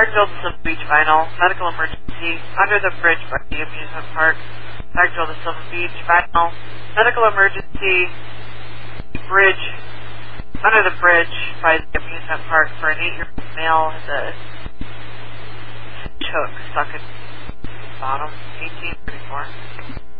Parkville to Silver Beach Vinyl, medical emergency, under the bridge by the amusement park. Parkville to Silver Beach Vinyl, medical emergency, bridge, under the bridge by the amusement park for an 8-year-old male has a hook stuck at the bottom, 1834.